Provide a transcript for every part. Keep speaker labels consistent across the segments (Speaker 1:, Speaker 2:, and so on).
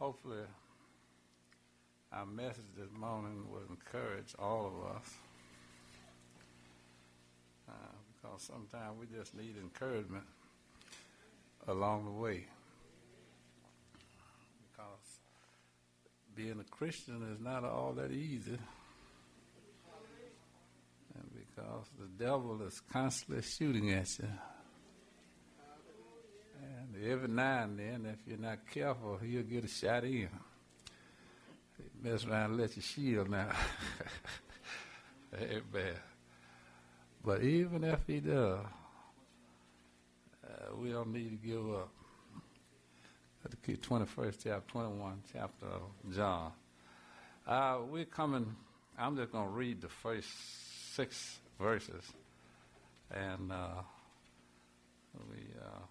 Speaker 1: Hopefully, our message this morning will encourage all of us. Because sometimes we just need encouragement along the way. Because being a Christian is not all that easy. And because the devil is constantly shooting at you. And every now and then, if you're not careful, he'll get a shot in. He mess around and let you shield now. Amen. But even if he does, we don't need to give up. The 21st chapter, 21 chapter of John. We're coming, I'm just going to read the first 6 verses. And we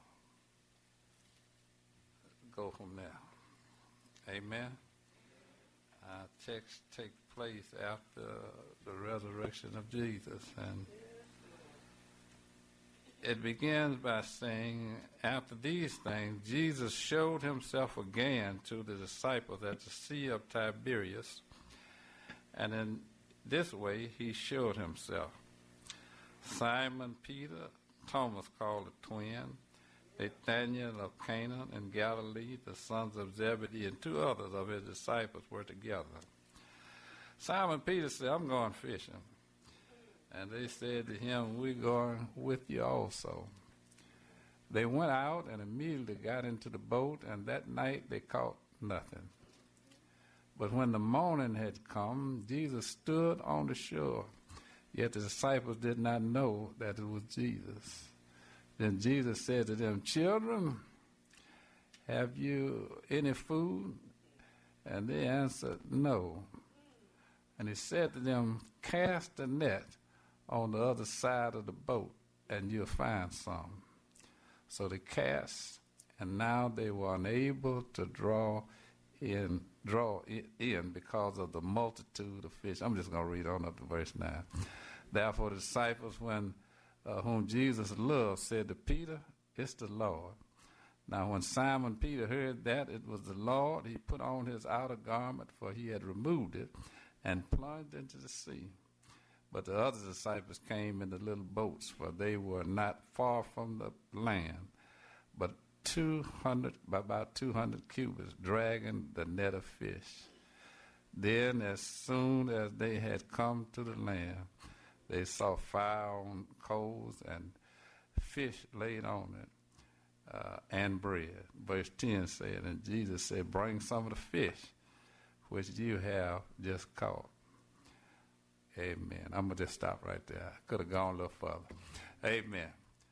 Speaker 1: go from there. Amen. Text takes place after the resurrection of Jesus, and it begins by saying, after these things, Jesus showed himself again to the disciples at the Sea of Tiberias, and in this way he showed himself. Simon Peter, Thomas called the twin, Nathanael of Cana in Galilee, the sons of Zebedee, and 2 others of his disciples were together. Simon Peter said, I'm going fishing. And they said to him, we're going with you also. They went out and immediately got into the boat, and that night they caught nothing. But when the morning had come, Jesus stood on the shore, yet the disciples did not know that it was Jesus. Then Jesus said to them, children, have you any food? And they answered, no. And he said to them, cast the net on the other side of the boat, and you'll find some. So they cast, and now they were unable to draw in because of the multitude of fish. I'm just going to read on up to verse 9. Therefore the disciples, whom Jesus loved, said to Peter, it's the Lord. Now when Simon Peter heard that it was the Lord, he put on his outer garment, for he had removed it, and plunged into the sea. But the other disciples came in the little boats, for they were not far from the land, but about 200 cubits, dragging the net of fish. Then as soon as they had come to the land, they saw fire on coals and fish laid on it, and bread. Verse 10 said, and Jesus said, bring some of the fish which you have just caught. Amen. I'm going to just stop right there. I could have gone a little further. Amen.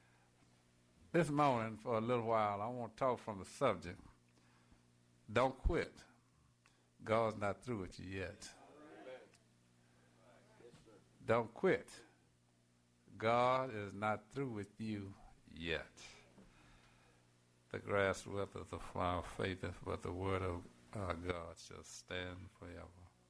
Speaker 1: This morning, for a little while, I want to talk from the subject, don't quit. God's not through with you yet. Don't quit. God is not through with you yet. The grass withereth, the flower fadeth, but the word of our God shall stand forever.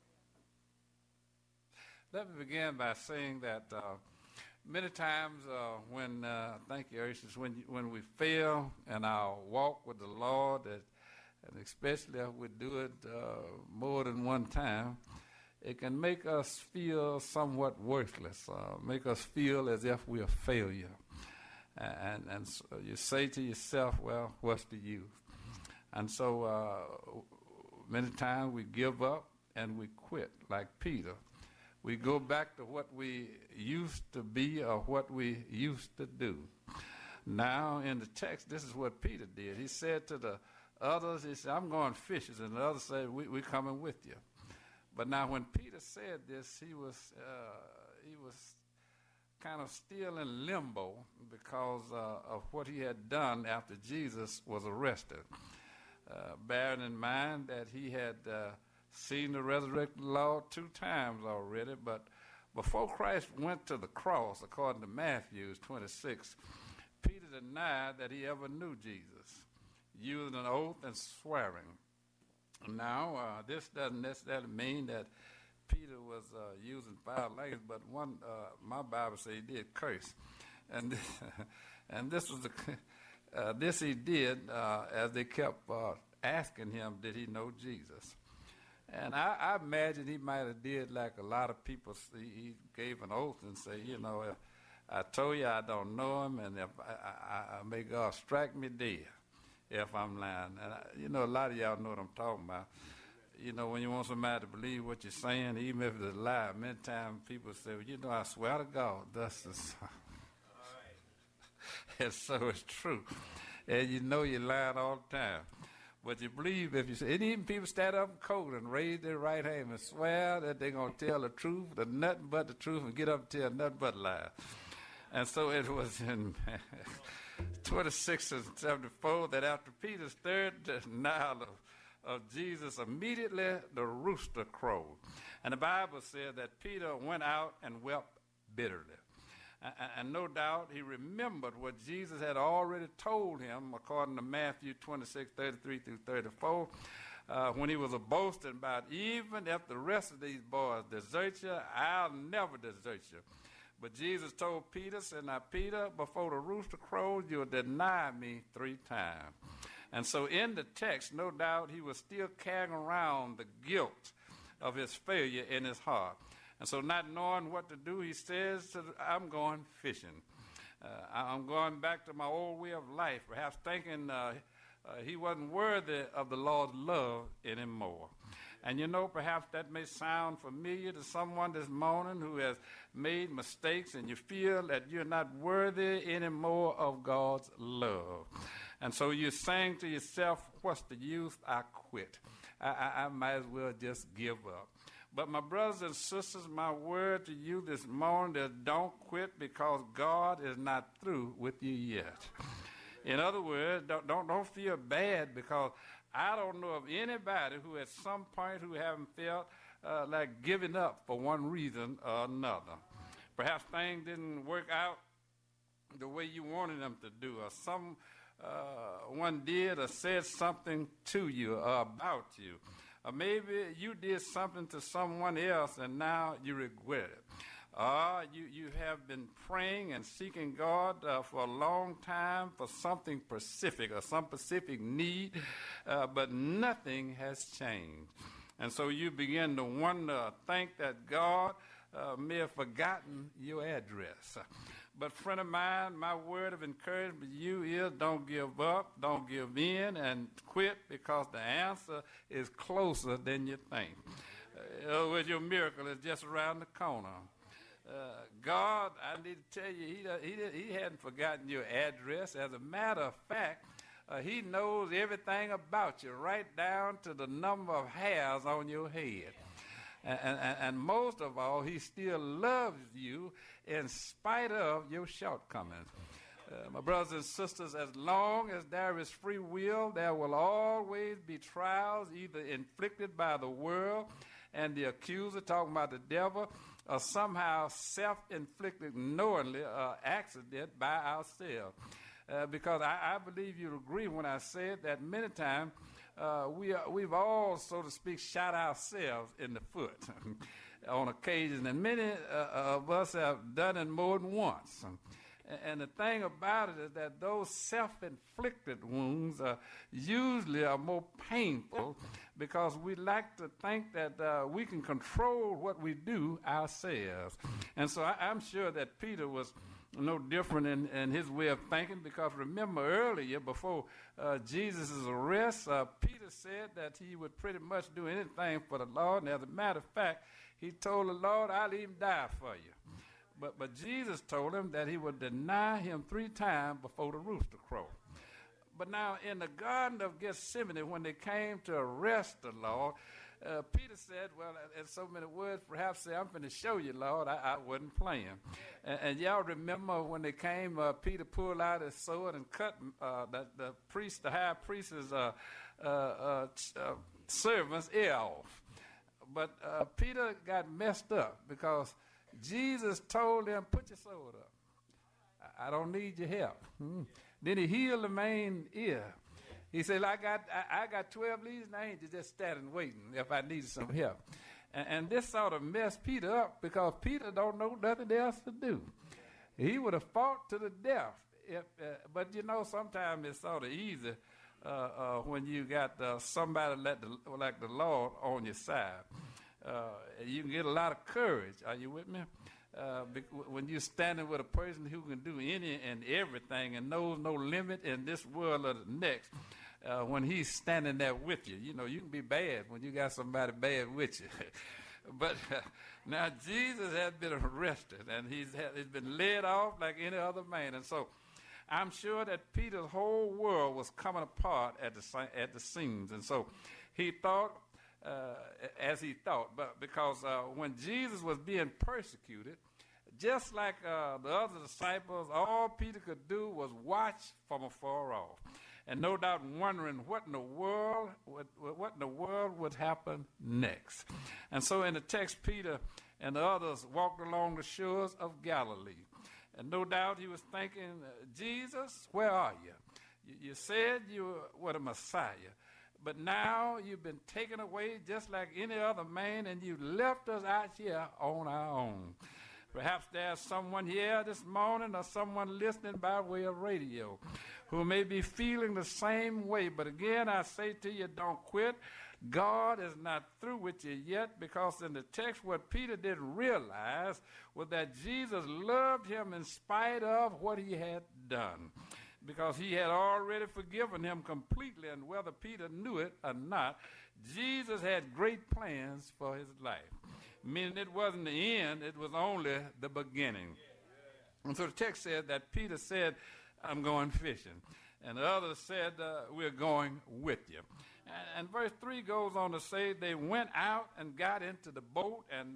Speaker 1: Let me begin by saying that many times thank you, Urshus, when we fail in our walk with the Lord, and especially if we do it more than one time, it can make us feel somewhat worthless, make us feel as if we're a failure. And so you say to yourself, well, what's the use? And so many times we give up and we quit, like Peter. We go back to what we used to be or what we used to do. Now in the text, this is what Peter did. He said to the others, he said, I'm going fishing. And the others said, we're coming with you. But now when Peter said this, he was kind of still in limbo because of what he had done after Jesus was arrested. Bearing in mind that he had seen the resurrected Lord 2 times already, but before Christ went to the cross, according to Matthew 26, Peter denied that he ever knew Jesus, using an oath and swearing. Now, this doesn't necessarily mean that Peter was using foul language, but my Bible says he did curse, and this was this he did as they kept asking him, did he know Jesus? And I imagine he might have did like a lot of people. He gave an oath and said, you know, if I told you I don't know him, and if may God strike me dead if I'm lying. And you know, a lot of y'all know what I'm talking about. You know, when you want somebody to believe what you're saying, even if it's a lie, many times people say, well, you know, I swear to God, thus and so. And so it's true. And you know you're lying all the time. But you believe if you say, and even people stand up in court and raise their right hand and swear that they're going to tell the truth, nothing but the truth, and get up and tell nothing but lies. And so it was in 26 and 74 that after Peter's third denial of Jesus, immediately the rooster crowed. And the Bible said that Peter went out and wept bitterly. And no doubt he remembered what Jesus had already told him, according to Matthew 26, 33 through 34, when he was boasting about, even if the rest of these boys desert you, I'll never desert you. But Jesus told Peter, said, now, Peter, before the rooster crows, you'll deny me 3 times. And so in the text, no doubt he was still carrying around the guilt of his failure in his heart. And so not knowing what to do, he says, I'm going fishing. I'm going back to my old way of life, perhaps thinking he wasn't worthy of the Lord's love anymore. And you know, perhaps that may sound familiar to someone this morning who has made mistakes and you feel that you're not worthy anymore of God's love. And so you're saying to yourself, what's the use? I quit. I might as well just give up. But my brothers and sisters, my word to you this morning is don't quit, because God is not through with you yet. In other words, don't feel bad, because I don't know of anybody who at some point who haven't felt like giving up for one reason or another. Perhaps things didn't work out the way you wanted them to do, or someone did or said something to you or about you. Or maybe you did something to someone else and now you regret it. You have been praying and seeking God for a long time for something specific or some specific need, but nothing has changed. And so you begin to wonder, think that God may have forgotten your address. But friend of mine, my word of encouragement to you is don't give up, don't give in, and quit, because the answer is closer than you think. With your miracle is just around the corner. God, I need to tell you, he hadn't forgotten your address. As a matter of fact, he knows everything about you, right down to the number of hairs on your head. And most of all, he still loves you in spite of your shortcomings. My brothers and sisters, as long as there is free will, there will always be trials, either inflicted by the world and the accuser, talking about the devil, or somehow self-inflicted knowingly or accident by ourselves. Because I believe you'll agree when I said that many times we've all, so to speak, shot ourselves in the foot on occasion, and many of us have done it more than once. And the thing about it is that those self-inflicted wounds usually are more painful, because we like to think that we can control what we do ourselves. And so I'm sure that Peter was no different in his way of thinking, because remember earlier, before Jesus' arrest, Peter said that he would pretty much do anything for the Lord. And as a matter of fact, he told the Lord, I'll even die for you. But Jesus told him that he would deny him 3 times before the rooster crowed. But now in the Garden of Gethsemane, when they came to arrest the Lord, Peter said, well, in so many words, perhaps say, I'm going to show you, Lord, I wasn't playing. And y'all remember when they came, Peter pulled out his sword and cut the high priest's servant's ear off. But Peter got messed up, because Jesus told him, put your sword up. I don't need your help. Then he healed the main ear. He said, I got 12 legions of angels just standing waiting if I needed some help. And this sort of messed Peter up, because Peter don't know nothing else to do. He would have fought to the death. But you know, sometimes it's sort of easy when you got somebody like the Lord on your side. You can get a lot of courage. Are you with me? When you're standing with a person who can do any and everything and knows no limit in this world or the next, when he's standing there with you, you know, you can be bad when you got somebody bad with you. But now Jesus has been arrested and he's been led off like any other man. And so I'm sure that Peter's whole world was coming apart at the seams. And so he thought, as he thought, but because when Jesus was being persecuted, just like the other disciples, all Peter could do was watch from afar off, and no doubt wondering what in the world would happen next. And so in the text, Peter and the others walked along the shores of Galilee, and no doubt he was thinking, Jesus, where are you? You said you were the Messiah, but now you've been taken away just like any other man, and you left us out here on our own. Perhaps there's someone here this morning or someone listening by way of radio who may be feeling the same way. But again, I say to you, don't quit. God is not through with you yet, because in the text what Peter didn't realize was that Jesus loved him in spite of what he had done, because he had already forgiven him completely, and whether Peter knew it or not, Jesus had great plans for his life. Meaning it wasn't the end, it was only the beginning. And so the text said that Peter said, I'm going fishing. And the others said, we're going with you. And verse 3 goes on to say they went out and got into the boat, and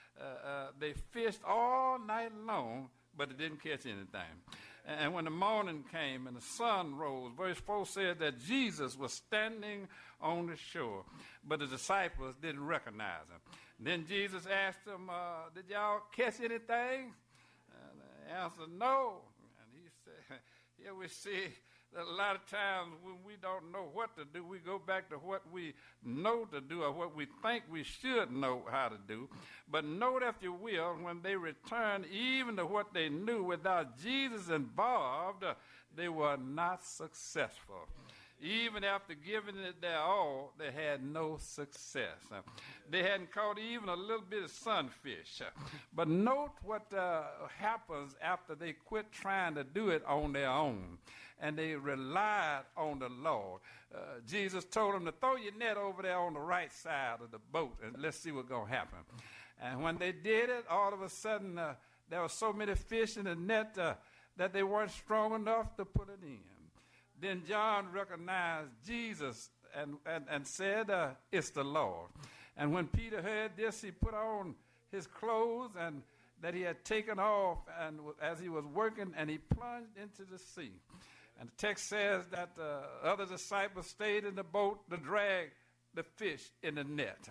Speaker 1: they fished all night long, but they didn't catch anything. And when the morning came and the sun rose, verse 4 said that Jesus was standing on the shore, but the disciples didn't recognize him. Then Jesus asked them, did y'all catch anything? And they answered, no. And he said, here we see that a lot of times when we don't know what to do, we go back to what we know to do or what we think we should know how to do. But note, if you will, when they returned even to what they knew without Jesus involved, they were not successful. Even after giving it their all, they had no success. They hadn't caught even a little bit of sunfish. But note what happens after they quit trying to do it on their own, and they relied on the Lord. Jesus told them to throw your net over there on the right side of the boat, and let's see what's going to happen. And when they did it, all of a sudden, there were so many fish in the net that they weren't strong enough to put it in. Then John recognized Jesus and said, it's the Lord. And when Peter heard this, he put on his clothes and that he had taken off, and as he was working, and he plunged into the sea. And the text says that other disciples stayed in the boat to drag the fish in the net.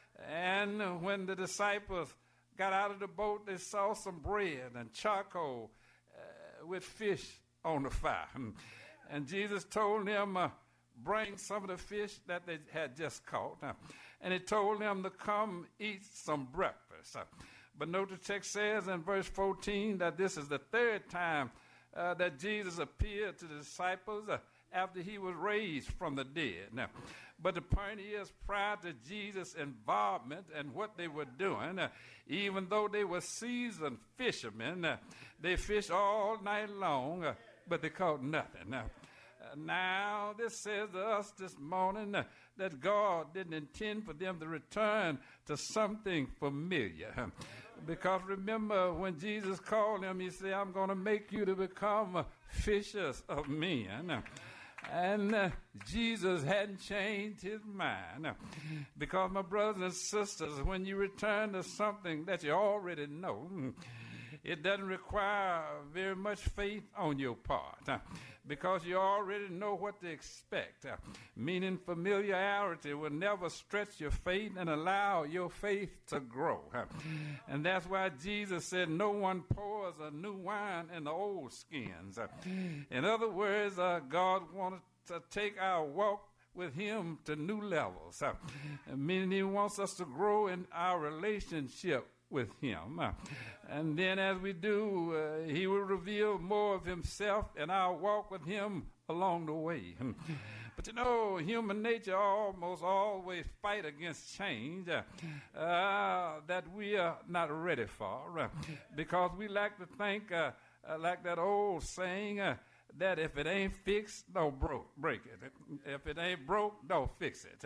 Speaker 1: And when the disciples got out of the boat, they saw some bread and charcoal with fish on the fire. And Jesus told them, bring some of the fish that they had just caught. And he told them to come eat some breakfast. But note the text says in verse 14 that this is the third time that Jesus appeared to the disciples after he was raised from the dead. Now, but the point is, prior to Jesus' involvement and what they were doing, even though they were seasoned fishermen, they fished all night long, but they caught nothing. Now, this says to us this morning that God didn't intend for them to return to something familiar. Because remember, when Jesus called them, he said, I'm going to make you to become fishers of men. And Jesus hadn't changed his mind. Because, my brothers and sisters, when you return to something that you already know, it doesn't require very much faith on your part, because you already know what to expect. Meaning familiarity will never stretch your faith and allow your faith to grow. And that's why Jesus said no one pours a new wine in the old skins. In other words, God wanted to take our walk with him to new levels. Meaning he wants us to grow in our relationship with him. And then as we do, he will reveal more of himself in our walk with him along the way. But you know, human nature almost always fight against change that we are not ready for because we like to think like that old saying that if it ain't fixed, don't break it. If it ain't broke, don't fix it.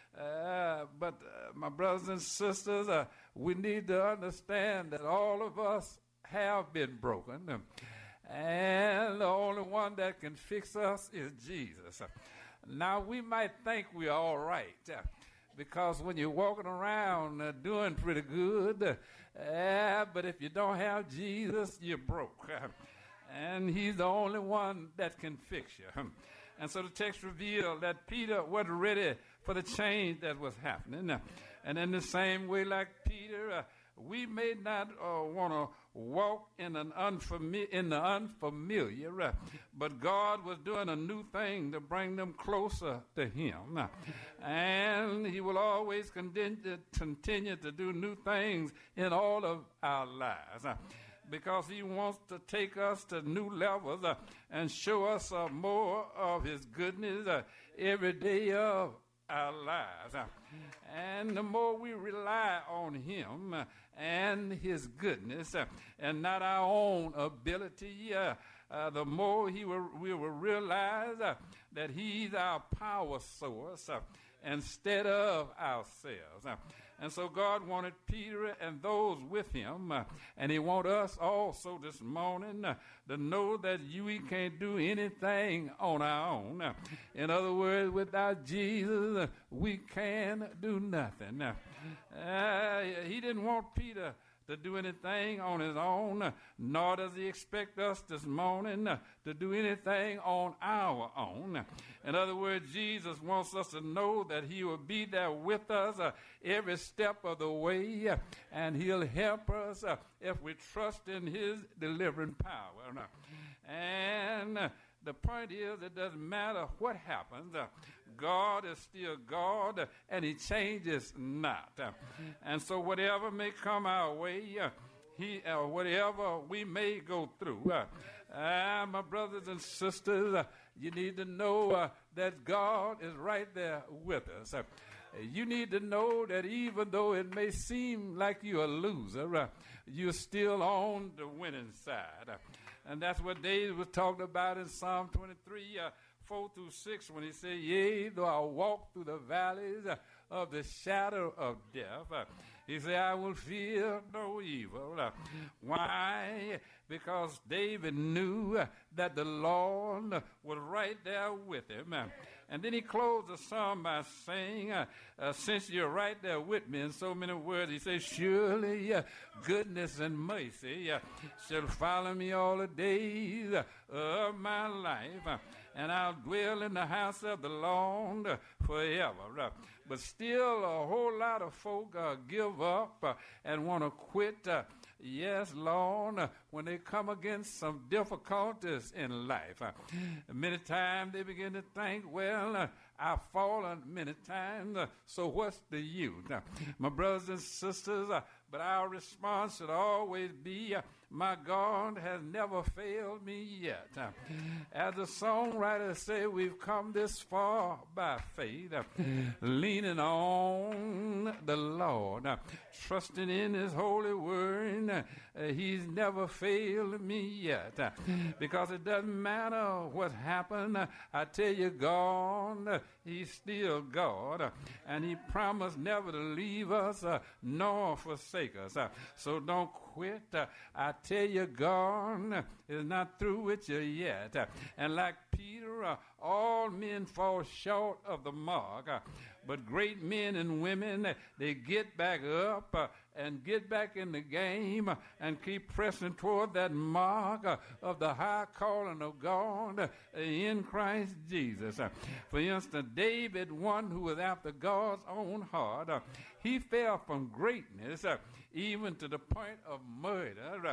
Speaker 1: But my brothers and sisters, we need to understand that all of us have been broken. And the only one that can fix us is Jesus. Now, we might think we're all right because when you're walking around doing pretty good, but if you don't have Jesus, you're broke. And he's the only one that can fix you. And so the text revealed that Peter wasn't ready for the change that was happening. And in the same way, like Peter, we may not want to walk in the unfamiliar, but God was doing a new thing to bring them closer to him. And he will always continue to do new things in all of our lives. Because he wants to take us to new levels and show us more of his goodness every day of our lives. And the more we rely on him and his goodness and not our own ability, the more we will realize that he's our power source instead of ourselves. And so God wanted Peter and those with him, and he wants us also this morning to know that we can't do anything on our own. In other words, without Jesus, we can do nothing. He didn't want Peter to do anything on his own, nor does he expect us this morning to do anything on our own. In other words, Jesus wants us to know that he will be there with us every step of the way, and he'll help us if we trust in his delivering power. And the point is, it doesn't matter what happens. God is still God, and he changes not. And so whatever may come our way, whatever we may go through, my brothers and sisters, you need to know that God is right there with us. You need to know that even though it may seem like you're a loser, you're still on the winning side. And that's what David was talking about in Psalm 23, 4-6, when he said, yea, though I walk through the valleys of the shadow of death, he said, I will fear no evil. Why? Because David knew that the Lord was right there with him. And then he closed the psalm by saying, since you're right there with me, in so many words, he says, surely goodness and mercy shall follow me all the days of my life, and I'll dwell in the house of the Lord forever. But still, a whole lot of folk give up and want to quit. Yes, Lord, when they come against some difficulties in life, many times they begin to think, well, I've fallen many times, so what's the use? My brothers and sisters, but our response should always be, my God has never failed me yet. As the songwriter said, we've come this far by faith, leaning on the Lord, trusting in his holy word. He's never failed me yet. Because it doesn't matter what happened, I tell you, God, he's still God, and he promised never to leave us nor forsake us. So don't quit. I tell you, God is not through with you yet. And like Peter, all men fall short of the mark, but great men and women, they get back up and get back in the game and keep pressing toward that mark of the high calling of God in Christ Jesus. For instance, David, one who was after God's own heart, he fell from greatness even to the point of murder.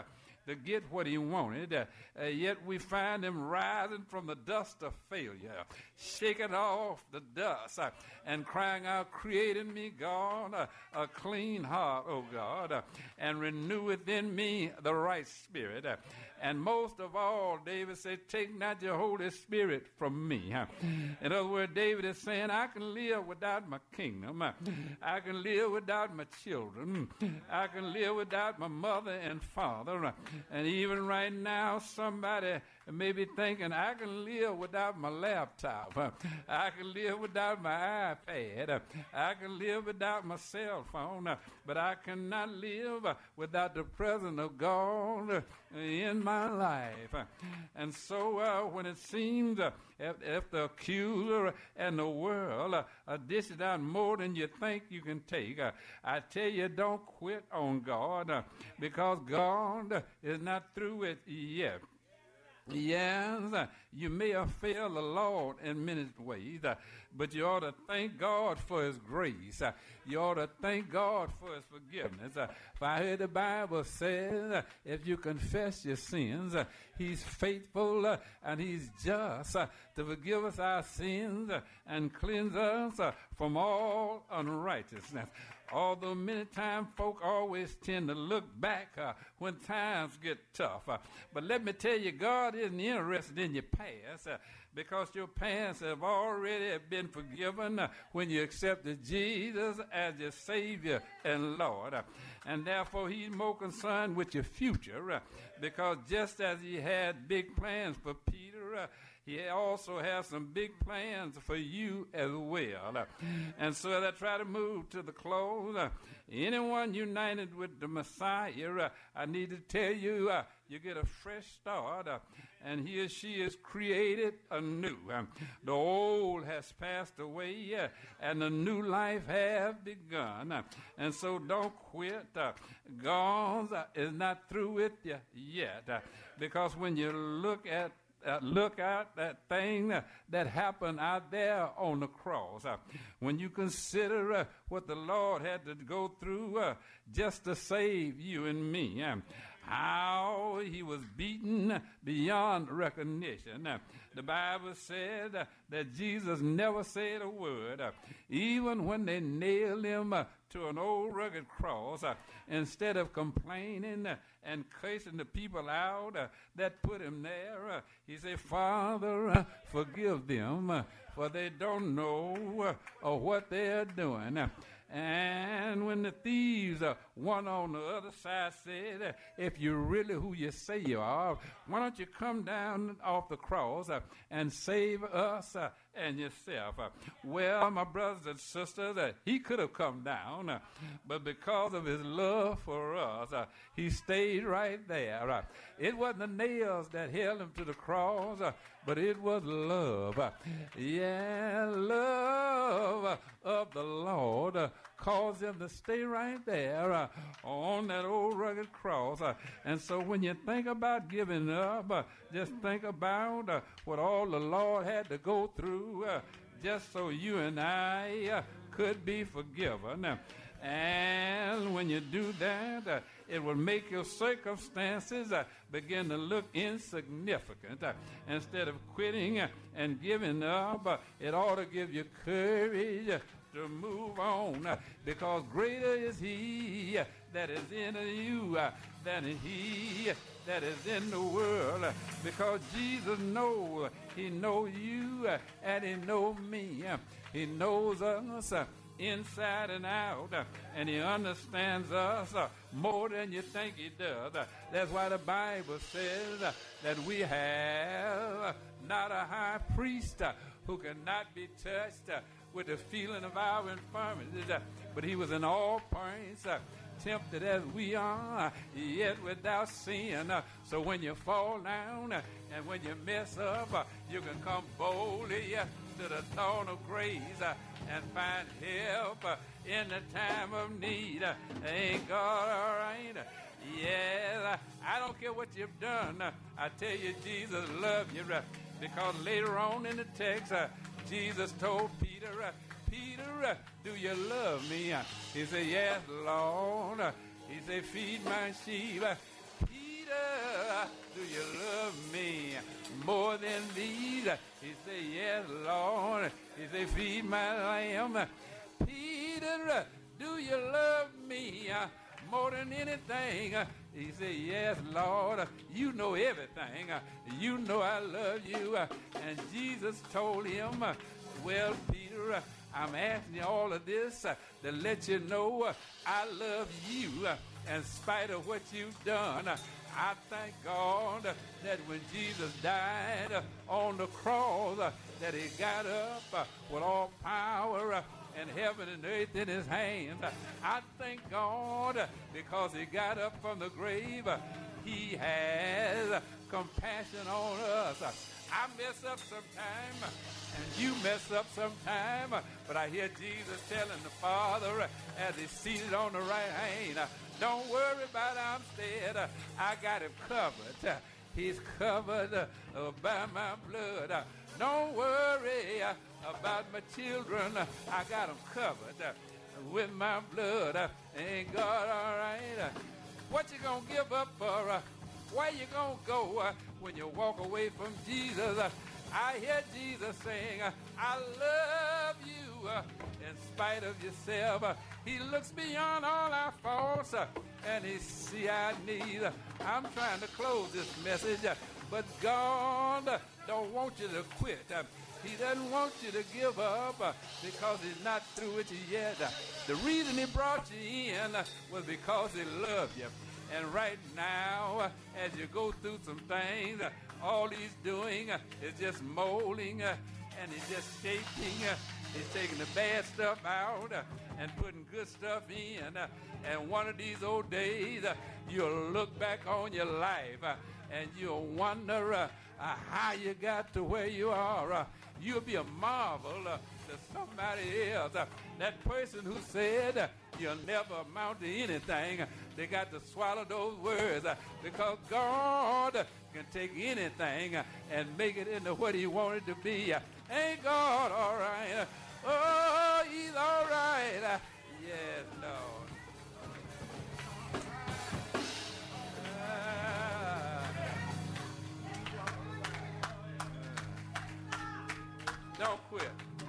Speaker 1: to get what he wanted. Yet we find him rising from the dust of failure, shaking off the dust and crying out, create in me, God, a clean heart, oh God, and renew within me the right spirit. And most of all, David said, take not your Holy Spirit from me. In other words, David is saying, I can live without my kingdom. I can live without my children. I can live without my mother and father. And even right now, somebody may be thinking, I can live without my laptop. I can live without my iPad. I can live without my cell phone. But I cannot live without the presence of God in my life. And so when it seems if the accuser and the world dish it out more than you think you can take, I tell you, don't quit on God, because God is not through it yet. Yes, you may have failed the Lord in many ways, but you ought to thank God for his grace. You ought to thank God for his forgiveness. For I heard the Bible says, if you confess your sins, he's faithful and he's just to forgive us our sins and cleanse us from all unrighteousness. Although many times folk always tend to look back when times get tough. But let me tell you, God isn't interested in your past, because your past have already been forgiven when you accepted Jesus as your Savior and Lord. And therefore, he's more concerned with your future, because just as he had big plans for Peter, he also has some big plans for you as well. And so as I try to move to the close, anyone united with the Messiah, I need to tell you, you get a fresh start, and he or she is created anew. The old has passed away, and the new life has begun. And so don't quit. God is not through with you yet, because when you look at that thing that happened out there on the cross. When you consider what the Lord had to go through just to save you and me, how he was beaten beyond recognition. The Bible said that Jesus never said a word. Even when they nailed him to an old rugged cross, instead of complaining and cursing the people out that put him there, he said, Father, forgive them, for they don't know what they're doing. And when the thieves, one on the other side, said, if you're really who you say you are, why don't you come down off the cross and save us and yourself? Well, my brothers and sisters, he could have come down, but because of his love for us, he stayed right there. It wasn't the nails that held him to the cross, but it was love. Yeah, love of the Lord caused him to stay right there on that old rugged cross. And so when you think about giving up, just think about what all the Lord had to go through just so you and I could be forgiven. And when you do that, it will make your circumstances begin to look insignificant. Instead of quitting and giving up, it ought to give you courage to move on, because greater is he that is in you than he that is in the world. Because Jesus knows, he knows you and he knows me. He knows us inside and out, and he understands us more than you think he does. That's why the Bible says that we have not a high priest who cannot be touched with the feeling of our infirmities, but he was in all points tempted as we are, yet without sin. So when you fall down and when you mess up, you can come boldly to the throne of grace and find help in the time of need. Ain't God all right? Yes, I don't care what you've done. I tell you, Jesus loves you, because later on in the text, Jesus told Peter, Peter, do you love me? He said, yes, Lord. He said, feed my sheep. Peter, Peter, do you love me more than these? He said, yes, Lord. He said, feed my lamb. Peter, do you love me more than anything? He said, yes, Lord. You know everything. You know I love you. And Jesus told him, well, Peter, I'm asking you all of this to let you know I love you in spite of what you've done. I thank God that when Jesus died on the cross, that he got up with all power and heaven and earth in his hands. I thank God because he got up from the grave. He has compassion on us. I mess up sometime, and you mess up sometime, but I hear Jesus telling the Father as he's seated on the right hand, don't worry about Armstead. I got him covered. He's covered by my blood. Don't worry about my children. I got them covered with my blood. Ain't God all right? What you gonna give up for? Where you gonna go when you walk away from Jesus? I hear Jesus saying, I love you in spite of yourself. He looks beyond all our faults and he sees our needs. I'm trying to close this message, but God don't want you to quit. He doesn't want you to give up because he's not through with you yet. The reason he brought you in was because he loved you. And right now, as you go through some things, all he's doing is just molding and he's just shaping. He's taking the bad stuff out and putting good stuff in. And one of these old days, you'll look back on your life and you'll wonder how you got to where you are. You'll be a marvel to somebody else. That person who said you'll never amount to anything, they got to swallow those words because God can take anything and make it into what he wanted to be. Ain't God all right? Oh, he's all right. Yes, Lord. Don't quit.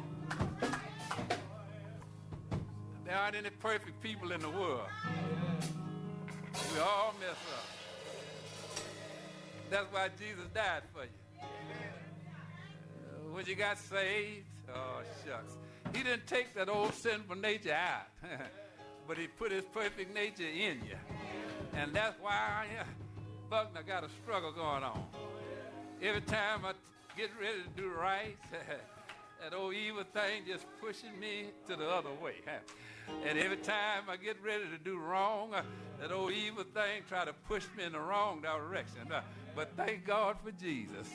Speaker 1: There aren't any perfect people in the world. We all mess up. That's why Jesus died for you. When you got saved, oh shucks. He didn't take that old sinful nature out, but he put his perfect nature in you. And that's why Buckner got a struggle going on. Every time I get ready to do right, that old evil thing just pushing me to the other way. And every time I get ready to do wrong, that old evil thing try to push me in the wrong direction. But thank God for Jesus.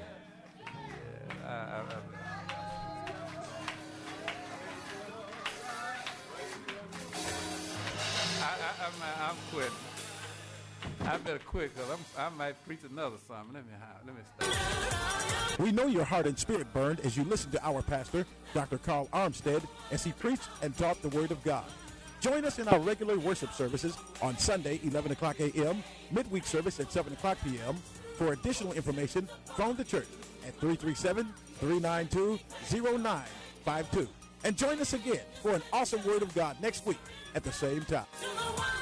Speaker 1: I'm quitting. I better quit because I might preach another sermon. Let me stop.
Speaker 2: We know your heart and spirit burned as you listened to our pastor, Dr. Carl Armstead, as he preached and taught the Word of God. Join us in our regular worship services on Sunday, 11 o'clock a.m., midweek service at 7 o'clock p.m. For additional information, phone the church at 337-392-0952. And join us again for an awesome Word of God next week at the same time.